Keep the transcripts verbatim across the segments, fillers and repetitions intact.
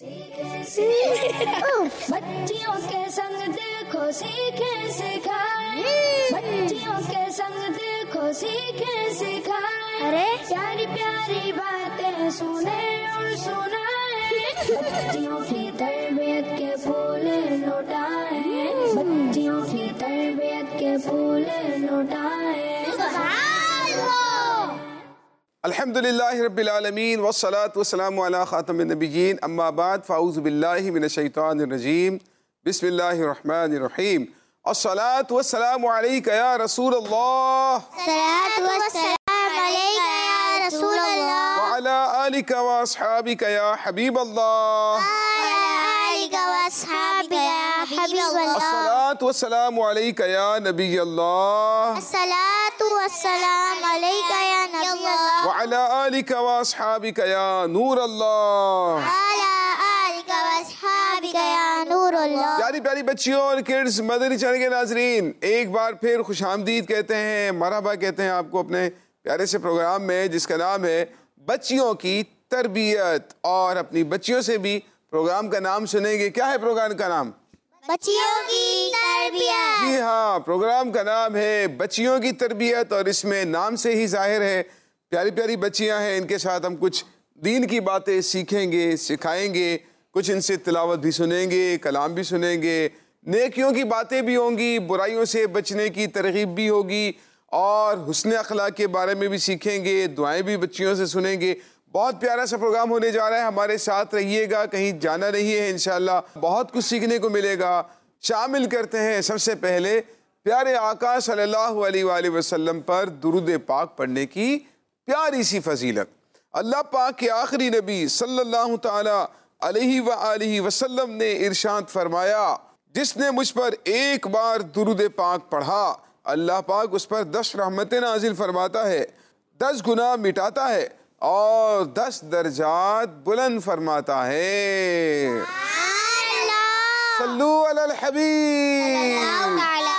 बच्चियों के संग देखो सीखे सिखाए, बच्चियों के संग देखो सीखे सिखाए, अरे प्यारी प्यारी बातें सुने और सुनाए, बच्चियों की तरबियत के फूल लौटाए, बच्चियों की तरबियत के फूल लौटाए। अल्हम्दुलिल्लाहि रब्बिल आलमीन वस्सलातु वस्सलामु अला खातमिन नबिय्यीन अम्मा बाद फ़अऊज़ु बिल्लाहि मिनश शैतानिर रजीम बिस्मिल्लाहिर रहमानिर रहीम अस्सलातु वस्सलामु अलैका या रसूलल्लाह सलातु वस्सलाम अलैका या रसूलल्लाह व अला आलिका व अस्हाबिका या हबीबल्लाह अस्सलातु वस्सलामु अलैका या नबियल्लाह अस्सलातु वस्सलाम अलैका या नबियल्लाह व अला आलिका व अस्हाबिका या नूरल्लाह अला आलिका व अस्हाबिका या नूरल्लाह। प्यारी प्यारी बच्चियों और किड्स, मदनी चैनल के नाजरीन, एक बार फिर खुशामदीद कहते हैं, मरहबा कहते हैं आपको अपने प्यारे से प्रोग्राम में जिसका नाम है बच्चियों की तरबियत। और अपनी बच्चियों से भी प्रोग्राम का नाम सुनेंगे। क्या है प्रोग्राम का नाम? बच्चियों की तरबियत। जी हाँ, प्रोग्राम का नाम है बच्चियों की तरबियत और इसमें नाम से ही जाहिर है प्यारी प्यारी बच्चियां हैं। इनके साथ हम कुछ दीन की बातें सीखेंगे, सिखाएंगे, कुछ इनसे तिलावत भी सुनेंगे, कलाम भी सुनेंगे, नेकियों की बातें भी होंगी, बुराइयों से बचने की तरगीब भी होगी और हुस्न अखलाक के बारे में भी सीखेंगे, दुआएं भी बच्चियों से सुनेंगे। बहुत प्यारा सा प्रोग्राम होने जा रहा है, हमारे साथ रहिएगा, कहीं जाना नहीं है, इंशाल्लाह बहुत कुछ सीखने को मिलेगा। शामिल करते हैं सबसे पहले प्यारे आका सल्लल्लाहु अलैहि वसल्लम पर दुरूद पाक पढ़ने की प्यारी सी फजीलत। अल्लाह पाक के आखिरी नबी सल्लल्लाहु ताला अलैहि व आलिहि वसल्लम ने इरशाद फरमाया, जिसने मुझ पर एक बार दुरूद पाक पढ़ा अल्लाह पाक उस पर दस रहमतें नाजिल फरमाता है, दस गुनाह मिटाता है और दस दर्जात बुलंद फरमाता है। सल्लू अलल हबीब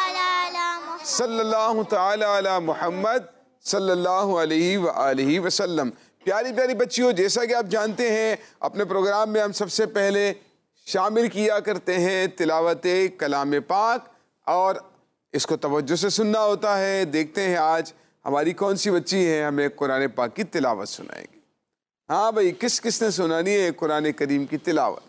सल्लल्लाहु ताला अला मुहम्मद सल्लल्लाहु अलैहि व आलिहि वसल्लम। प्यारी प्यारी बच्चियों, जैसा कि आप जानते हैं अपने प्रोग्राम में हम सबसे पहले शामिल किया करते हैं तिलावत कलाम पाक और इसको तवज्जो से सुनना होता है। देखते हैं आज हमारी कौन सी बच्ची है हमें कुरान पाक की तिलावत सुनाएगी। हाँ भाई, किस किसने सुनानी है कुरान करीम की तिलावत?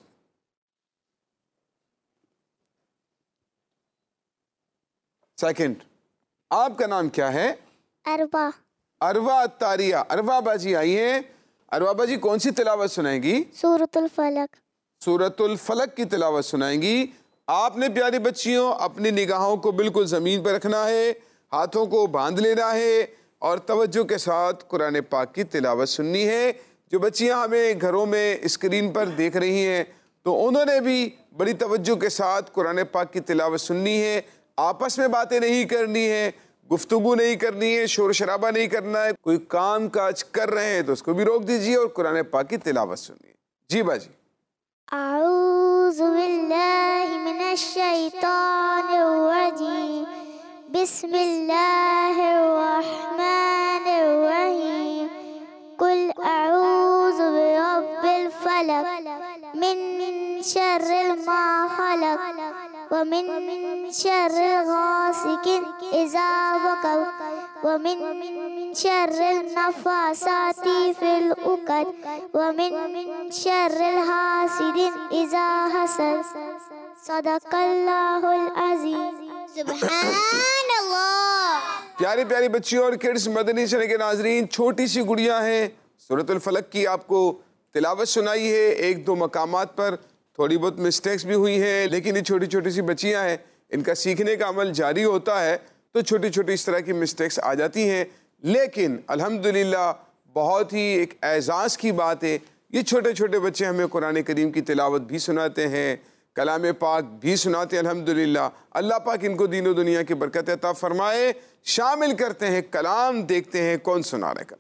सेकंड, आपका नाम क्या है? अरबा। अरवा तारिया। अरवा बाजी आई है। अरवा बाजी कौन सी तिलावत सुनाएंगी? सूरतुल फलक। सूरतुल फलक की तिलावत सुनाएंगी। आपने प्यारी बच्चियों अपनी निगाहों को बिल्कुल ज़मीन पर रखना है, हाथों को बांध लेना है और तवज्जो के साथ कुरान पाक की तिलावत सुननी है। जो बच्चियां हमें घरों में स्क्रीन पर देख रही हैं तो उन्होंने भी बड़ी तवज्जो के साथ कुरान पाक की तिलावत सुननी है। आपस में बातें नहीं करनी है, गुफ्तगू नहीं करनी है, शोर शराबा नहीं करना है। कोई काम काज कर रहे हैं तो उसको भी रोक दीजिए और कुरान पाक की तिलावत सुनिए। जी बाजी। अऊज़ु बिल्लाहि मिनश शैतानिर रजीम बिस्मिल्लाहिर रहमानिर रहीम कुल अऊज़ु बिरब्बिल फलक मिन शर्रिल मा खलक व मिन शर्रिल गासिकिन इज़ा वक़ब व मिन शर्रिल नफ़ासाति फिल उक़द व मिन शर्रिल हासिदिन इज़ा हसद सदक़ल्लाहुल अज़ीम। सुब्हानअल्लाह। प्यारी प्यारी बच्चियों और किड्स, मदनी चैनल के नाजरीन, छोटी सी गुड़िया हैं। सूरतुल फलक की आपको तिलावत सुनाई है। एक दो मकामात पर थोड़ी बहुत मिस्टेक्स भी हुई हैं, लेकिन ये छोटी छोटी सी बच्चियां हैं, इनका सीखने का अमल जारी होता है तो छोटी छोटी इस तरह की मिस्टेक्स आ जाती हैं। लेकिन अल्हम्दुलिल्लाह बहुत ही एक एजाज़ की बात है, ये छोटे छोटे बच्चे हमें कुरान करीम की तिलावत भी सुनाते हैं, कलाम पाक भी सुनाते हैं। अल्हम्दुलिल्लाह अल्लाह पाक इनको दीनो दुनिया की बरकत अता फरमाए। शामिल करते हैं कलाम, देखते हैं कौन सुना रहेगा।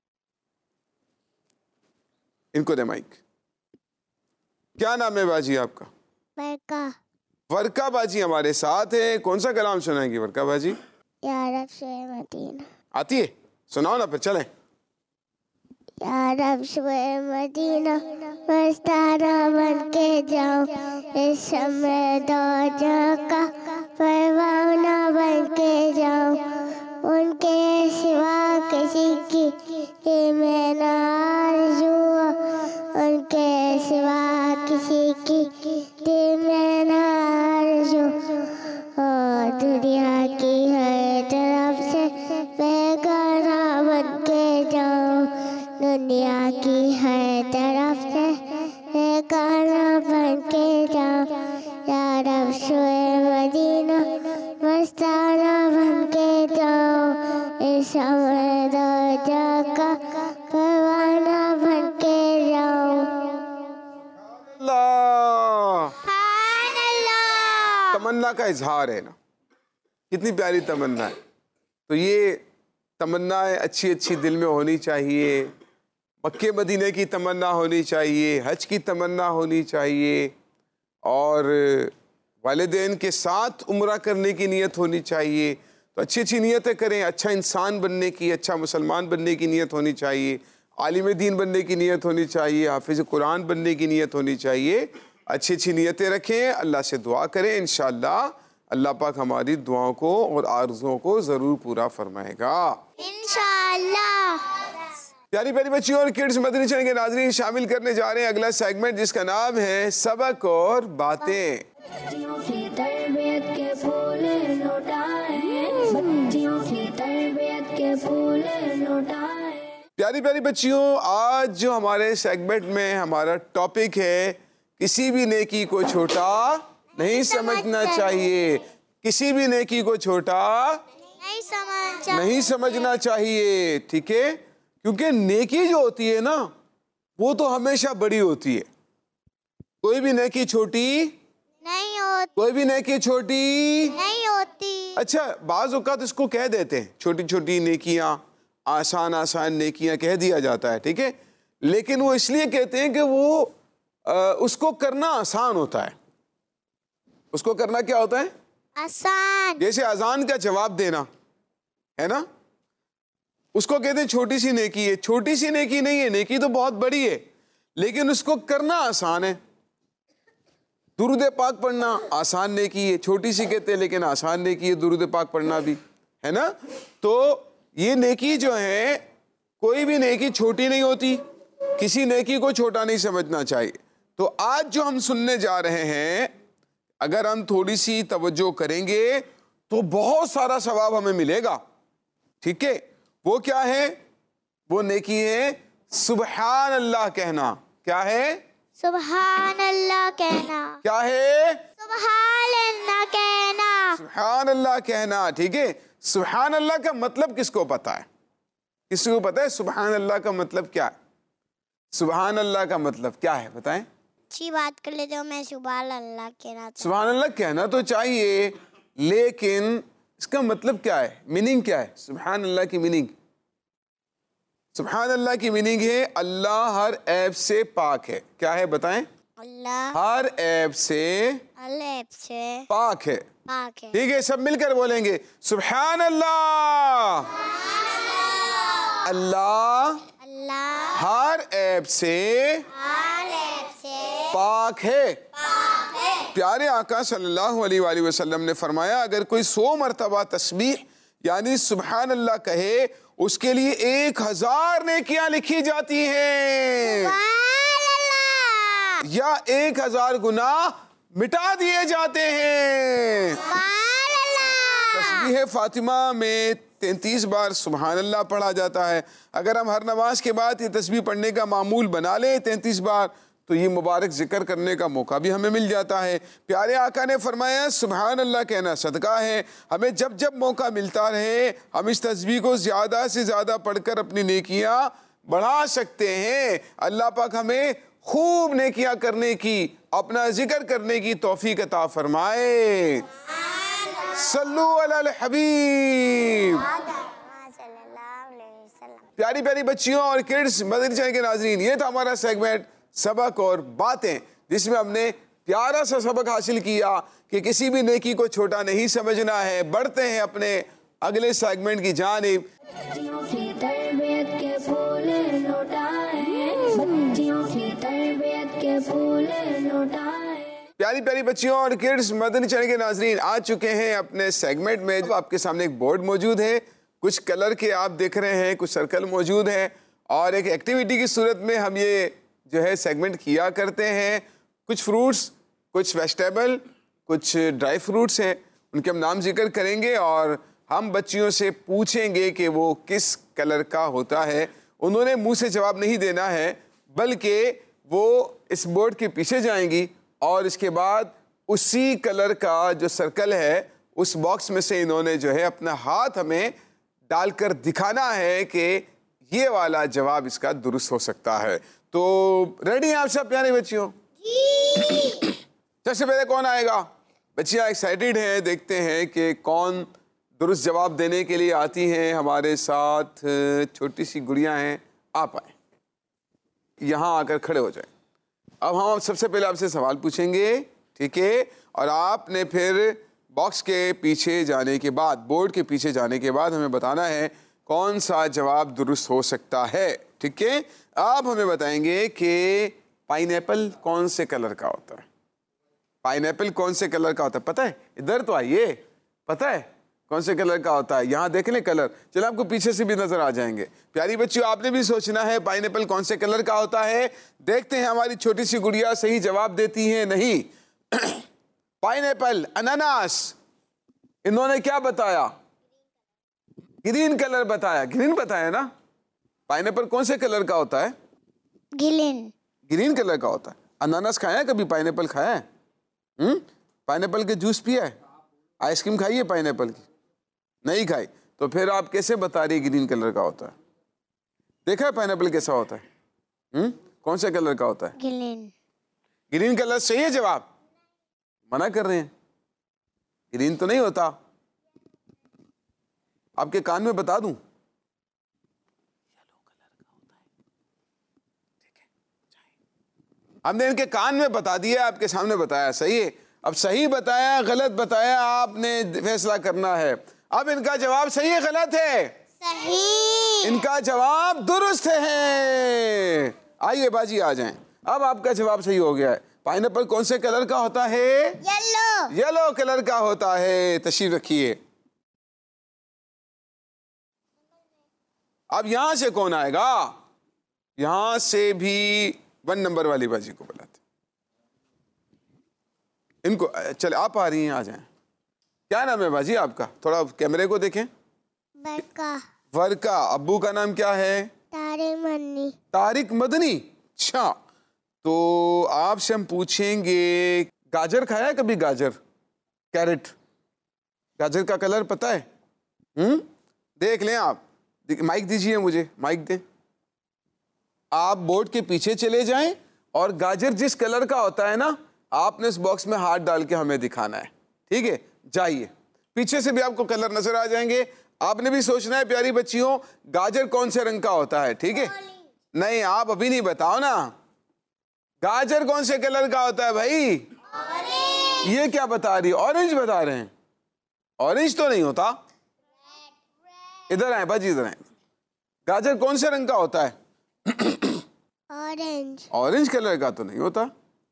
इनको दे माइक। क्या नाम है बाजी आपका? वर्का। वर्का बाजी हमारे साथ है। कौन सा कलाम सुनाएंगी वर्का बाजी? या रब शे मदीना। आती है? सुनाओ ना फिर चलें। या रब शे मदीना मस्ताना बन के जाऊं, इस समय दौलत का परवाना बन के जाऊं, उनके सिवा किसी की मैं ना आरज़ू, उनके सिवा किसी की मैं ना आरज़ू, और दुनिया की हर तरफ से बेगाना बन के जाऊं, दुनिया की हर तरफ से बेगाना बन के जाऊं, या रब शोए मदीना मस्ताना बन के जाऊं, इस समय दौलत का परवाना बन के जाऊं। अल्लाह, सुभान अल्लाह। तमन्ना का इजहार है ना, कितनी प्यारी तमन्ना है। तो ये तमन्नाएं अच्छी अच्छी दिल में होनी चाहिए। मक्के मदीने की तमन्ना होनी चाहिए, हज की तमन्ना होनी चाहिए, और वालिदैन के साथ उम्रा करने की नीयत होनी चाहिए। तो अच्छी अच्छी नीयतें करें, अच्छा इंसान बनने की, अच्छा मुसलमान बनने की नीयत होनी चाहिए, आलिम दीन बनने की नीयत होनी चाहिए, हाफिज़ कुरान बनने की नीयत होनी चाहिए। अच्छी अच्छी नीयतें रखें, अल्लाह से दुआ करें, इंशाअल्लाह अल्लाह पाक हमारी दुआओं को और आरज़ुओं को ज़रूर पूरा फरमाएगा इंशाअल्लाह। प्यारी प्यारी बच्चियों और किड्स, मदनी चैनल के नाज़रीन शामिल करने जा रहे हैं अगला सेगमेंट, जिसका नाम है सबक और बातें। बच्चियों की तरबियत के फूल लौटाए, बच्चियों की तरबियत के फूल लौटाए। प्यारी प्यारी बच्चियों, आज जो हमारे सेगमेंट में हमारा टॉपिक है, किसी भी नेकी को छोटा नहीं समझना चाहिए, किसी भी नेकी को छोटा नहीं समझना नहीं समझना चाहिए, ठीक है। क्योंकि नेकी जो होती है ना, वो तो हमेशा बड़ी होती है, कोई भी नेकी छोटी नहीं होती, कोई भी नेकी छोटी नहीं होती। अच्छा, बाज़ औक़ात इसको कह देते हैं छोटी छोटी नेकियां, आसान आसान नेकियां कह दिया जाता है, ठीक है। लेकिन वो इसलिए कहते हैं कि वो आ, उसको करना आसान होता है। उसको करना क्या होता है? आसान। जैसे अजान का जवाब देना है ना, उसको कहते हैं छोटी सी नेकी है। छोटी सी नेकी नहीं है, नेकी तो बहुत बड़ी है, लेकिन उसको करना आसान है। दुरूद पाक पढ़ना आसान नेकी है, छोटी सी कहते हैं लेकिन आसान नेकी है दुरूद पाक पढ़ना भी, है ना। तो ये नेकी जो है, कोई भी नेकी छोटी नहीं होती, किसी नेकी को छोटा नहीं समझना चाहिए। तो आज जो हम सुनने जा रहे हैं, अगर हम थोड़ी सी तवज्जो करेंगे तो बहुत सारा सवाब हमें मिलेगा, ठीक है। वो क्या है? वो नेकी है सुबहान अल्लाह कहना। क्या है? सुबहान अल्लाह कहना। क्या है? सुबहान अल्लाह कहना। सुबहान अल्लाह कहना, ठीक है। सुबहान अल्लाह का मतलब किसको पता है? किसी को पता है सुबहान अल्लाह का मतलब क्या है? सुबहान अल्लाह का मतलब क्या है, बताएं। अच्छी बात कर लेते हो, मैं सुबहान अल्लाह कहना। सुबहान अल्लाह कहना तो चाहिए, लेकिन इसका मतलब क्या है, मीनिंग क्या है? सुबहान अल्लाह की मीनिंग, सुबहान अल्लाह की मीनिंग है अल्लाह हर ऐब से पाक है। क्या है बताएं? अल्लाह हर ऐब से हर ऐब से पाक है, पाक है। ठीक है। सब मिलकर बोलेंगे सुबहान अल्लाह। अल्लाह अल्लाह हर ऐब से हर ऐब से पाक है। पाक है। प्यारे आका सल्लल्लाहु अलैहि वसल्लम ने फरमाया, अगर कोई सौ मरतबा तस्बीह यानी सुबहान अल्लाह कहे, उसके लिए एक हजार नेकियां लिखी जाती हैं, या एक हजार गुनाह मिटा दिए जाते हैं। तस्बीह फातिमा में तैंतीस बार सुबहान अल्लाह पढ़ा जाता है। अगर हम हर नमाज के बाद ये तस्बीह पढ़ने का मामूल बना लें तैंतीस बार, तो ये मुबारक जिक्र करने का मौका भी हमें मिल जाता है। प्यारे आका ने फरमाया सुबहान अल्लाह कहना सदका है। हमें जब जब मौका मिलता रहे, हम इस तस्बीह को ज़्यादा से ज़्यादा पढ़कर अपनी नेकियां बढ़ा सकते हैं। अल्लाह पाक हमें खूब नेकियां करने की, अपना जिक्र करने की तौफीक अता फरमाए। सल्लु अलल हबीब। प्यारी प्यारी बच्चियों और किड्स, मदनी चैनल के नाज़रीन, ये था हमारा सेगमेंट सबक और बातें, जिसमें हमने प्यारा सा सबक हासिल किया कि किसी भी नेकी को छोटा नहीं समझना है। बढ़ते हैं अपने अगले सेगमेंट की जानिब। बच्चियों की तरबियत के फूल लौटाए, बच्चियों की तरबियत लौटाए। प्यारी प्यारी बच्चियों और किड्स, मदनी चैनल के नाजरीन आ चुके हैं अपने सेगमेंट में। जो आपके सामने एक बोर्ड मौजूद है, कुछ कलर के आप देख रहे हैं, कुछ सर्कल मौजूद हैं और एक एक्टिविटी की सूरत में हम ये जो है सेगमेंट किया करते हैं। कुछ फ्रूट्स, कुछ वेजिटेबल, कुछ ड्राई फ्रूट्स हैं, उनके हम नाम जिक्र करेंगे और हम बच्चियों से पूछेंगे कि वो किस कलर का होता है। उन्होंने मुंह से जवाब नहीं देना है, बल्कि वो इस बोर्ड के पीछे जाएंगी और इसके बाद उसी कलर का जो सर्कल है उस बॉक्स में से इन्होंने जो है अपना हाथ हमें डालकर दिखाना है कि ये वाला जवाब इसका दुरुस्त हो सकता है। तो रेडी हैं आप सब प्यारे बच्चियों? सबसे पहले कौन आएगा? बच्चियां एक्साइटेड हैं, देखते हैं कि कौन दुरुस्त जवाब देने के लिए आती हैं। हमारे साथ छोटी सी गुड़िया हैं, आप आए, यहाँ आकर खड़े हो जाए। अब हम सबसे पहले आपसे सवाल पूछेंगे, ठीक है? और आपने फिर बॉक्स के पीछे जाने के बाद, बोर्ड के पीछे जाने के बाद हमें बताना है कौन सा जवाब दुरुस्त हो सकता है, ठीक है? आप हमें बताएंगे कि पाइनएप्पल कौन से कलर का होता है? पाइनएप्पल कौन से कलर का होता है पता है? इधर तो आइए, पता है कौन से कलर का होता है? यहाँ देख लें कलर। चलो आपको पीछे से भी नजर आ जाएंगे। प्यारी बच्चियों, आपने भी सोचना है पाइनएप्पल कौन से कलर का होता है। देखते हैं हमारी छोटी सी गुड़िया सही जवाब देती है नहीं। पाइनएप्पल, अनानास, इन्होंने क्या बताया? ग्रीन कलर बताया। ग्रीन बताया ना? पाइनएप्पल कौन से कलर का होता है? ग्रीन। ग्रीन कलर का होता है। अनानास खाया है कभी? पाइनएप्पल खाया है? हम्म पाइनएप्पल के जूस पिया है? आइसक्रीम खाई है पाइनएप्पल की? नहीं खाई। तो फिर आप कैसे बता रही ग्रीन कलर का होता है? देखा है पाइनएप्पल कैसा होता है? हम्म कौन से कलर का होता है? ग्रीन। ग्रीन कलर सही है जवाब? मना कर रहे हैं, ग्रीन तो नहीं होता। आपके कान में बता दूं, हमने इनके कान में बता दिया, आपके सामने बताया। सही है। अब सही बताया गलत बताया आपने फैसला करना है। अब इनका जवाब सही है गलत है? सही। इनका जवाब दुरुस्त है। आइए बाजी आ जाएं। अब आपका जवाब सही हो गया है। पाइनएप्पल कौन से कलर का होता है? येलो। येलो कलर का होता है। तशरीफ रखिए। अब यहां से कौन आएगा? यहां से भी वन नंबर वाली बाजी को बुलाते। इनको चले, आप आ रही हैं, आ जाएं। क्या नाम है बाजी आपका? थोड़ा कैमरे को देखें। वर्का। वर्का। अब्बू का नाम क्या है? तारिक मदनी। तारिक मदनी। अच्छा, तो आपसे हम पूछेंगे, गाजर खाया है कभी? गाजर, कैरेट, गाजर का कलर पता है? हम्म देख लें आप। माइक दीजिए मुझे, माइक दें। आप बोर्ड के पीछे चले जाएं और गाजर जिस कलर का होता है ना, आपने इस बॉक्स में हाथ डाल के हमें दिखाना है, ठीक है? जाइए, पीछे से भी आपको कलर नजर आ जाएंगे। आपने भी सोचना है प्यारी बच्चियों, गाजर कौन से रंग का होता है, ठीक है? नहीं, आप अभी नहीं बताओ ना, गाजर कौन से कलर का होता है भाई? ऑरेंज। ये क्या बता रही है? ऑरेंज बता रहे हैं। ऑरेंज तो नहीं होता। इधर आए बाजी, इधर आए। गाजर कौन से रंग का होता है? ऑरेंज। ऑरेंज कलर का तो नहीं होता।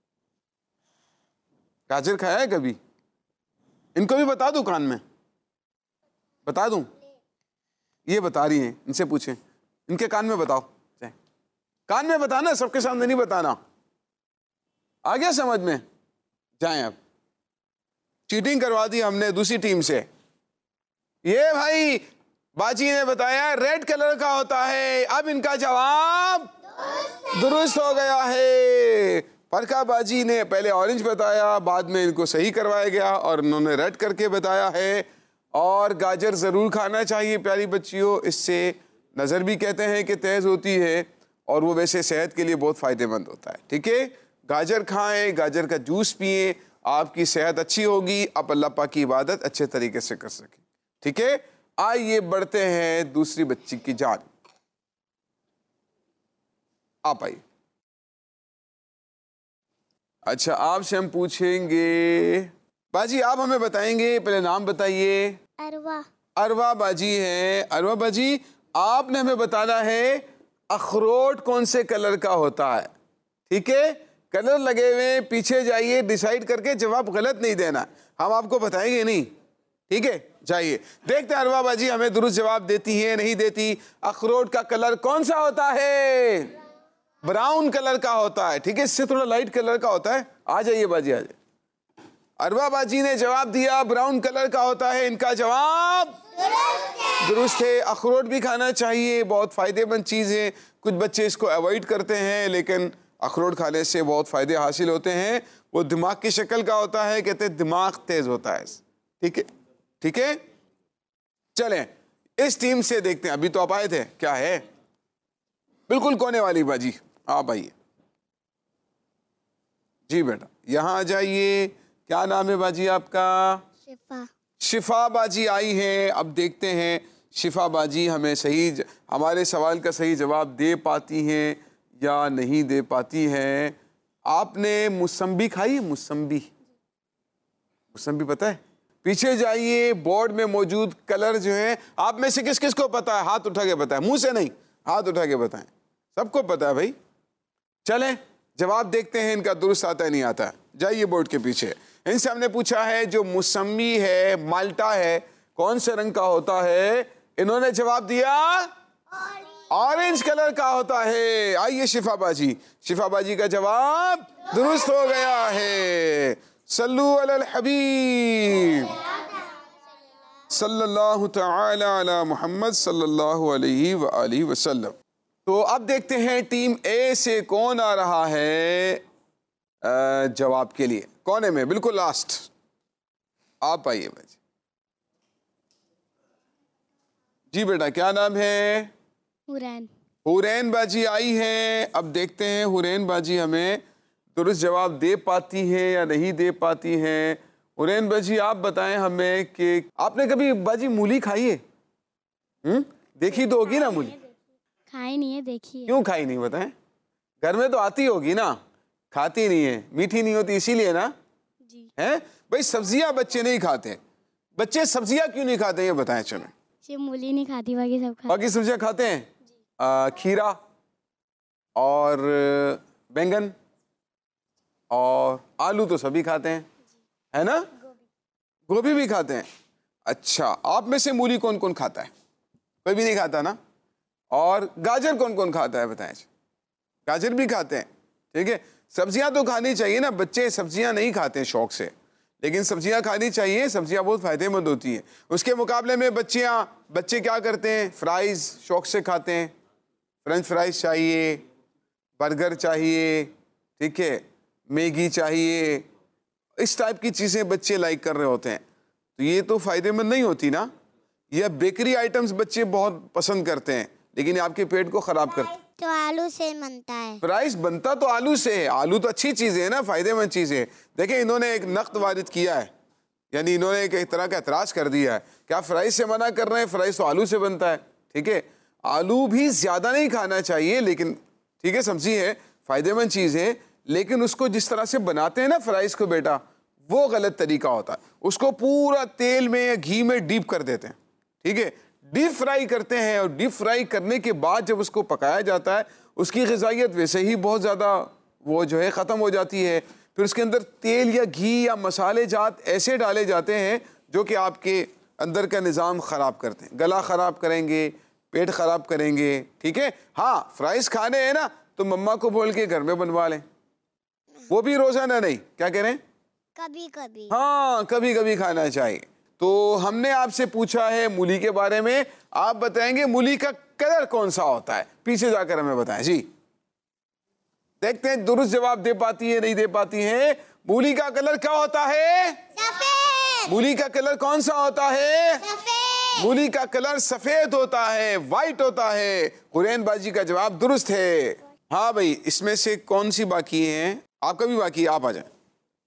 गाजर खाया है कभी? इनको भी बता दूं कान में? बता दूं? ये बता रही हैं, इनसे पूछें, इनके कान में बताओ। कान में बताना, सबके सामने नहीं बताना। आ गया समझ में? जाएं। अब चीटिंग करवा दी हमने दूसरी टीम से। ये भाई बाजी ने बताया रेड कलर का होता है। अब इनका जवाब दुरुस्त हो गया है। फरका बाजी ने पहले ऑरेंज बताया, बाद में इनको सही करवाया गया और इन्होंने रेड करके बताया है। और गाजर ज़रूर खाना चाहिए प्यारी बच्चियों, इससे नज़र भी कहते हैं कि तेज़ होती है और वो वैसे सेहत के लिए बहुत फ़ायदेमंद होता है, ठीक है? गाजर खाएं, गाजर का जूस पिएं, आपकी सेहत अच्छी होगी, आप अल्लाह पाक की इबादत अच्छे तरीके से कर सकें, ठीक है? आइए बढ़ते हैं दूसरी बच्ची की जान। आप आइए। अच्छा, आपसे हम पूछेंगे, बाजी आप हमें बताएंगे, पहले नाम बताइए। अरवा। अरवा बाजी है। अरवा बाजी, आपने हमें बताना है अखरोट कौन से कलर का होता है, ठीक है? कलर लगे हुए, पीछे जाइए, डिसाइड करके जवाब गलत नहीं देना, हम आपको बताएंगे नहीं, ठीक है। जाइए देखते हैं अरवा बाजी हमें दुरुस्त जवाब देती है नहीं देती। अखरोट का कलर कौन सा होता है? ब्राउन कलर का होता है, ठीक है, इससे थोड़ा लाइट कलर का होता है। आ जाइए बाजी, आ जाइए। अरवा बाजी ने जवाब दिया ब्राउन कलर का होता है, इनका जवाब दुरुस्त है। अखरोट भी खाना चाहिए, बहुत फायदेमंद चीज़ है। कुछ बच्चे इसको अवॉइड करते हैं, लेकिन अखरोट खाने से बहुत फ़ायदे हासिल होते हैं। वो दिमाग की शक्ल का होता है, कहते हैं दिमाग तेज़ होता है, ठीक है, ठीक है। चलें इस टीम से देखते हैं, अभी तो आप आए थे, क्या है? बिल्कुल कोने वाली बाजी, आप आइए जी बेटा, यहाँ आ जाइए। क्या नाम है बाजी आपका? शिफा। शिफा बाजी आई है। अब देखते हैं शिफा बाजी हमें सही ज... हमारे सवाल का सही जवाब दे पाती हैं या नहीं दे पाती हैं। आपने मुसम्बी खाई? मुसम्बी, मुसम्बी पता है? पीछे जाइए, बोर्ड में मौजूद कलर जो है, आप में से किस किस को पता है? हाथ उठा के बताएं, मुंह से नहीं, हाथ उठा के बताएं। सबको पता है भाई। चलें जवाब देखते हैं इनका दुरुस्त आता है नहीं आता। जाइए बोर्ड के पीछे। इनसे हमने पूछा है जो मुसम्मी है, माल्टा है, कौन से रंग का होता है? इन्होंने जवाब दिया ऑरेंज कलर का होता है। आइए शिफा बाजी, शिफा बाजी का जवाब दुरुस्त हो गया है। सल्लु अलल हबीब सल्लल्लाहु तआला अला मुहम्मद सल्लल्लाहु अलैहि व आलिहि वसल्लम। तो अब देखते हैं टीम ए से कौन आ रहा है जवाब के लिए। कोने में बिल्कुल लास्ट आप आइए बाजी। जी बेटा क्या नाम है? हुरैन। हुरैन बाजी आई है। अब देखते हैं हुरैन बाजी हमें दुरुस्त जवाब दे पाती है या नहीं दे पाती हैं। हुरैन बाजी आप बताएं हमें कि आपने कभी बाजी मूली खाई है? हम्म देखी तो होगी ना मूली? खाई नहीं है, देखी है। क्यों खाई नहीं बताएं? घर में तो आती होगी ना, खाती नहीं है, मीठी नहीं होती इसीलिए ना जी। हैं भाई। सब्जियां बच्चे नहीं खाते, बच्चे सब्जियां क्यों नहीं खाते ये बताएं। चलें सिर्फ मूली नहीं खाती, बाकी सब खाती। बाकी सब्जियां खाते हैं, आ, खीरा और बैंगन और आलू तो सभी खाते हैं, है ना? गोभी भी खाते हैं। अच्छा, आप में से मूली कौन कौन खाता है? कोई भी नहीं खाता ना। और गाजर कौन कौन खाता है बताएं? गाजर भी खाते हैं, ठीक है। सब्जियां तो खानी चाहिए ना, बच्चे सब्जियां नहीं खाते शौक से, लेकिन सब्जियां खानी चाहिए, सब्जियां बहुत फ़ायदेमंद होती हैं। उसके मुकाबले में बच्चियां बच्चे क्या करते हैं? फ्राइज़ शौक से खाते हैं, फ्रेंच फ्राइज़ चाहिए, बर्गर चाहिए, ठीक है, मैगी चाहिए, इस टाइप की चीज़ें बच्चे लाइक कर रहे होते हैं। तो ये तो फ़ायदेमंद नहीं होती ना। यह बेकरी आइटम्स बच्चे बहुत पसंद करते हैं, लेकिन ये आपके पेट को ख़राब करते हैं। तो आलू से बनता है। फ्राइज बनता तो आलू से है, आलू तो अच्छी चीज़ है ना, फ़ायदेमंद चीज़ है। देखिए इन्होंने एक नक़्द वारिद किया है, यानी इन्होंने एक, एक तरह का एतराज़ कर दिया है कि आप फ्राइज से मना कर रहे हैं, फ्राइज तो आलू से बनता है, ठीक है। आलू भी ज़्यादा नहीं खाना चाहिए, लेकिन ठीक है सब्ज़ी है, फ़ायदेमंद चीज़ है, लेकिन उसको जिस तरह से बनाते हैं ना फ्राइज को बेटा, वो गलत तरीका होता है। उसको पूरा तेल में या घी में डीप कर देते हैं, ठीक है, डीप फ्राई करते हैं, और डीप फ्राई करने के बाद जब उसको पकाया जाता है, उसकी ग़िज़ाइयत वैसे ही बहुत ज़्यादा वो जो है ख़त्म हो जाती है। फिर उसके अंदर तेल या घी या मसाले जात ऐसे डाले जाते हैं जो कि आपके अंदर का निज़ाम ख़राब करते हैं, गला ख़राब करेंगे, पेट ख़राब करेंगे, ठीक है। हाँ, फ्राइज़ खाने हैं ना तो मम्मा को बोल के घर में बनवा लें, वो भी रोज़ाना नहीं, क्या कह रहे हैं? कभी कभी। हाँ, कभी कभी खाना चाहिए। तो हमने आपसे पूछा है मूली के बारे में, आप बताएंगे मूली का कलर कौन सा होता है। पीछे जाकर हमें बताएं जी। देखते हैं दुरुस्त जवाब दे पाती है नहीं दे पाती है। मूली का कलर क्या होता है? सफेद। मूली का कलर कौन सा होता है? सफेद। मूली का कलर सफेद होता है, वाइट होता है। हुरैन बाजी का जवाब दुरुस्त है। हाँ भाई, इसमें से कौन सी बाकी है? आपका भी बाकी है, आप आ जाए।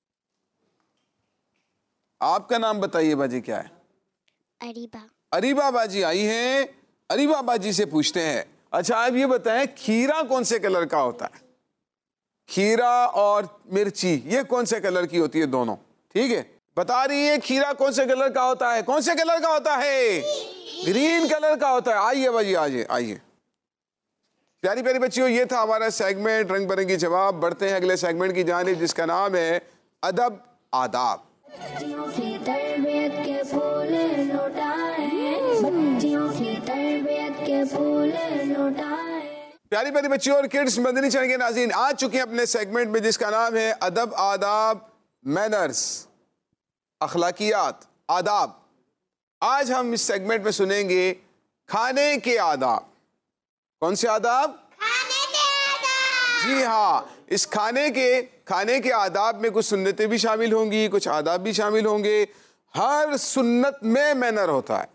आपका नाम बताइए बाजी, क्या है? अरीबा। अरीबा बाजी आई हैं। अरीबा बाजी से पूछते हैं, अच्छा आप ये बताएं खीरा कौन से कलर का होता है? खीरा और मिर्ची ये कौन से कलर की होती है? दोनों, ठीक है। बता रही है खीरा कौन से कलर का होता है? कौन से कलर का होता है? ग्रीन कलर का होता है। आइए बाजी, आइए आइए। प्यारी प्यारी बच्चियों, ये था हमारा सेगमेंट रंग बिरंगी जवाब। बढ़ते हैं अगले सेगमेंट की जानिब, जिसका नाम है अदब आदाब। बच्चियों की तरबियत के फूल लौटाए, बच्चियों की तरबियत के फूल लौटाए। प्यारी प्यारी बच्चियों और किड्स, मदनी चैनल के नाज़रीन आ चुके हैं अपने सेगमेंट में, जिसका नाम है अदब आदाब, मैनर्स, अखलाकियात, आदाब। आज हम इस सेगमेंट में सुनेंगे खाने के आदाब। कौन से आदाब? खाने के आदाब। जी हाँ, इस खाने के खाने के आदाब में कुछ सुन्नतें भी शामिल होंगी, कुछ आदाब भी शामिल होंगे। हर सुन्नत में मैनर होता है,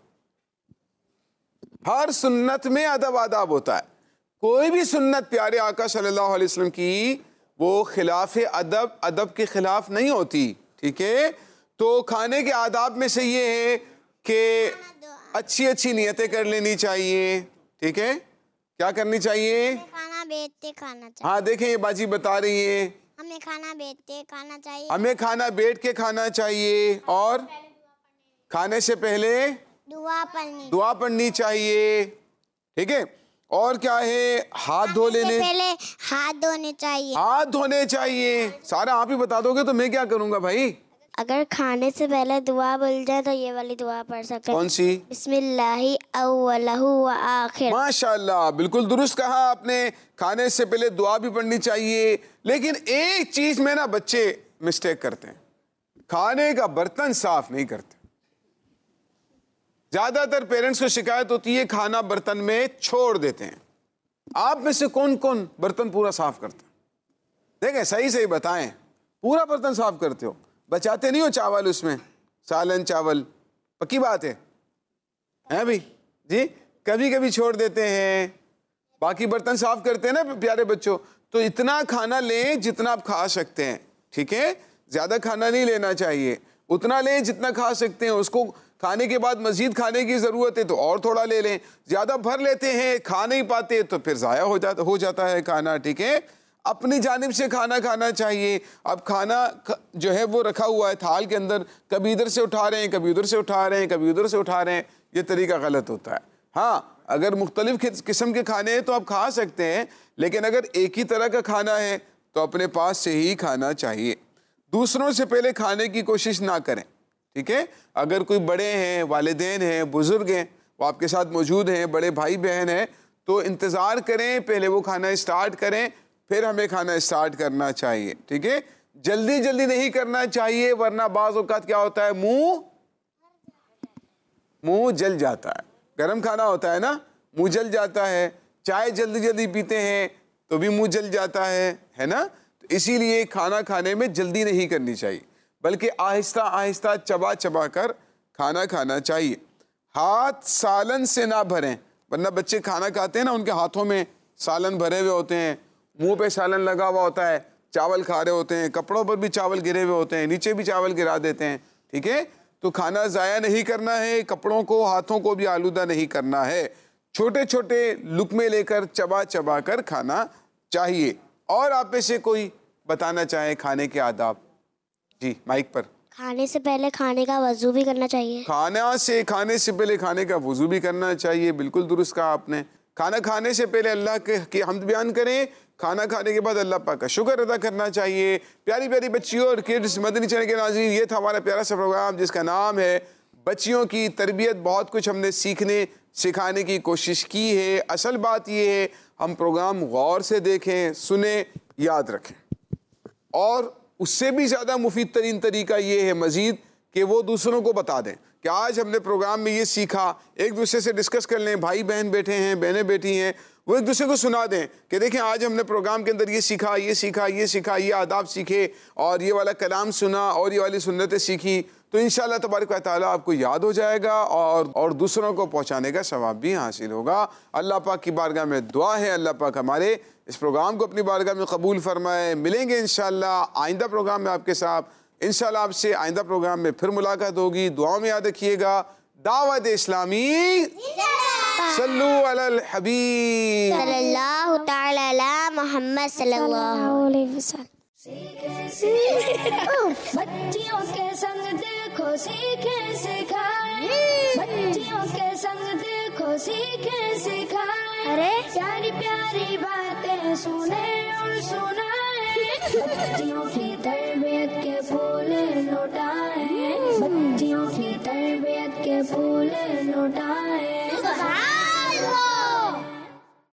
हर सुन्नत में अदब आदाब होता है। कोई भी सुन्नत प्यारे आका सल्लल्लाहु अलैहि वसल्लम की वो खिलाफ अदब अदब के खिलाफ नहीं होती। ठीक है, तो खाने के आदाब में से ये है कि अच्छी अच्छी नियतें कर लेनी चाहिए। ठीक है, क्या करनी चाहिए? खाना बैठते खाना चाहिए। हाँ, देखें ये बाजी बता रही है, हमें खाना बैठते खाना चाहिए। हमें खाना बैठ के खाना चाहिए और खाने से पहले दुआ पढ़नी दुआ पढ़नी चाहिए। ठीक है, और क्या है? हाथ धो खाने से लेने पहले हाथ धोने चाहिए। हाथ धोने चाहिए। सारा आप ही बता दोगे तो मैं क्या करूंगा भाई? अगर खाने से पहले दुआ बोल जाए तो ये वाली दुआ पढ़ सकते हैं। कौन सी? बिस्मिल्लाहि अव्वलहु व आखिर। माशाल्लाह, बिल्कुल दुरुस्त कहा आपने। खाने से पहले दुआ भी पढ़नी चाहिए। लेकिन एक चीज में ना बच्चे मिस्टेक करते हैं, खाने का बर्तन साफ नहीं करते। ज्यादातर पेरेंट्स को शिकायत होती है खाना बर्तन में छोड़ देते हैं। आप में से कौन कौन बर्तन पूरा साफ करते हैं? देखें, सही सही बताएं, पूरा बर्तन साफ करते हो? बचाते नहीं हो चावल उसमें, सालन चावल? पक्की बात है, हैं भाई जी? कभी कभी छोड़ देते हैं, बाकी बर्तन साफ करते हैं ना प्यारे बच्चों। तो इतना खाना लें जितना आप खा सकते हैं। ठीक है, ज्यादा खाना नहीं लेना चाहिए, उतना लें जितना खा सकते हैं। उसको खाने के बाद मजीद खाने की ज़रूरत है तो और थोड़ा ले लें। ज़्यादा भर लेते हैं, खा नहीं पाते तो फिर ज़ाया हो जाता हो जाता है खाना। ठीक है, अपनी जानिब से खाना खाना चाहिए। अब खाना जो है वो रखा हुआ है थाल के अंदर, कभी इधर से उठा रहे हैं, कभी उधर से उठा रहे हैं, कभी उधर से उठा रहे हैं, ये तरीका गलत होता है। हाँ, अगर मुख्तलिफ किस्म के खाने हैं तो आप खा सकते हैं, लेकिन अगर एक ही तरह का खाना है तो अपने पास से ही खाना चाहिए। दूसरों से पहले खाने की कोशिश ना करें। ठीक है, अगर कोई बड़े हैं, वालिदैन हैं, बुजुर्ग हैं, वो आपके साथ मौजूद हैं, बड़े भाई बहन हैं, तो इंतज़ार करें, पहले वो खाना स्टार्ट करें, फिर हमें खाना स्टार्ट करना चाहिए। ठीक है, जल्दी जल्दी नहीं करना चाहिए, वरना बाज़ औक़ात क्या होता है, मुंह मुंह जल जाता है। गरम खाना होता है ना, मुंह जल जाता है। चाय जल्दी जल्दी पीते हैं तो भी मुंह जल जाता है, है ना? तो इसीलिए खाना खाने में जल्दी नहीं करनी चाहिए, बल्कि आहिस्ता आहिस्ता चबा चबा कर खाना खाना चाहिए। हाथ सालन से ना भरें, वरना बच्चे खाना खाते हैं ना, उनके हाथों में सालन भरे हुए होते हैं, मुंह पे सालन लगा हुआ होता है, चावल खा रहे होते हैं, कपड़ों पर भी चावल गिरे हुए होते हैं, नीचे भी चावल गिरा देते हैं। ठीक है, तो खाना ज़ाया नहीं करना है, कपड़ों को हाथों को भी आलूदा नहीं करना है। छोटे छोटे लुकमे लेकर चबा चबा कर खाना चाहिए। और आप में से कोई बताना चाहे खाने के आदाब? जी, माइक पर। खाने से पहले खाने का वजू भी करना चाहिए। खाना से खाने से पहले खाने का वजू भी करना चाहिए, बिल्कुल दुरुस्त कहा आपने। खाना खाने से पहले अल्लाह के, के हम्द बयान करें, खाना खाने के बाद अल्लाह पाक का शुक्र अदा करना चाहिए। प्यारी प्यारी बच्चियों और किड्स, मदनी चैनल के नाज़रीन, ये था हमारा प्यारा सा प्रोग्राम जिसका नाम है बच्चियों की तरबियत। बहुत कुछ हमने सीखने सिखाने की कोशिश की है। असल बात ये है, हम प्रोग्राम गौर से देखें, सुने, याद रखें। और उससे भी ज़्यादा मुफीद तरीन तरीका ये है मज़ीद कि वो दूसरों को बता दें कि आज हमने प्रोग्राम में ये सीखा। एक दूसरे से डिस्कस कर लें, भाई बहन बैठे हैं, बहनें बैठी हैं, वो एक दूसरे को सुना दें कि देखें आज हमने प्रोग्राम के अंदर ये सीखा, ये सीखा, ये सीखा, ये आदाब सीखे, और ये वाला कलाम सुना, और ये वाली सुन्नतें सीखी। तो इंशाअल्लाह तबारक व तआला आपको याद हो जाएगा और और दूसरों को पहुँचाने का सवाब भी हासिल होगा। अल्लाह पाक की बारगाह में दुआ है, अल्लाह पाक हमारे इस प्रोग्राम को अपनी बारगाह में कबूल फरमाए। मिलेंगे इंशाअल्लाह आइंदा प्रोग्राम में आपके साथ। इंशाअल्लाह आपसे आइंदा प्रोग्राम में फिर मुलाकात होगी। दुआओं में याद रखिएगा। दावत इस्लामी सल्लु अलल हबीब सल्लल्लाहु तआला अला मुहम्मद सल्लल्लाहु अलैहि वसल्लम। सीखे सीखे बच्चियों के संग देखो सीखे सिखाए, बच्चियों के संग देखो सीखे सिखाए, अरे प्यारी प्यारी बातें सुने और सुनाए, बच्चियों की तरबियत के फूल लौटाए, बच्चियों की तरबियत के फूल लौटाए।